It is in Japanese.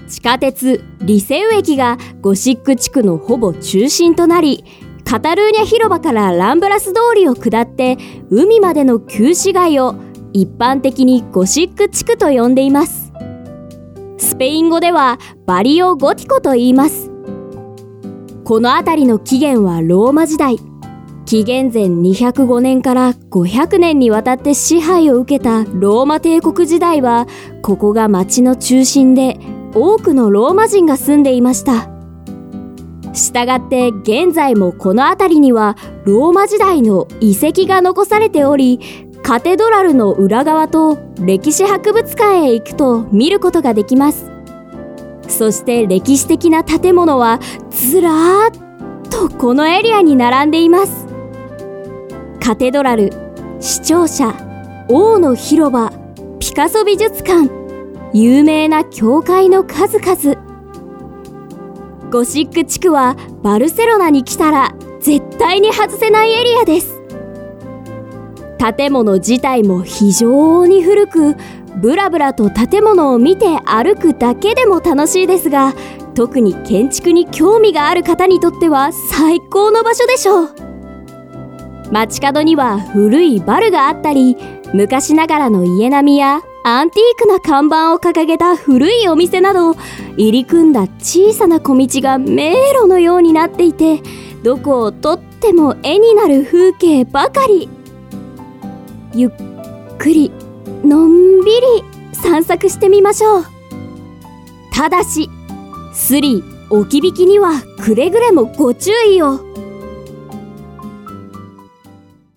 地下鉄リセウ駅がゴシック地区のほぼ中心となり、カタルーニャ広場からランブラス通りを下って海までの旧市街を一般的にゴシック地区と呼んでいます。スペイン語ではバリオ・ゴティコと言います。この辺りの起源はローマ時代。紀元前205年から500年にわたって支配を受けたローマ帝国時代は、ここが町の中心で多くのローマ人が住んでいました。したがって現在もこの辺りにはローマ時代の遺跡が残されており、カテドラルの裏側と歴史博物館へ行くと見ることができます。そして歴史的な建物はずらーっとこのエリアに並んでいます。カテドラル、市庁舎、王の広場、ピカソ美術館、有名な教会の数々。ゴシック地区はバルセロナに来たら絶対に外せないエリアです。建物自体も非常に古く、ブラブラと建物を見て歩くだけでも楽しいですが、特に建築に興味がある方にとっては最高の場所でしょう。街角には古いバルがあったり、昔ながらの家並みやアンティークな看板を掲げた古いお店など、入り組んだ小さな小道が迷路のようになっていて、どこをとっても絵になる風景ばかり。ゆっくりのんびり散策してみましょう。ただしスリ、置き引きにはくれぐれもご注意を。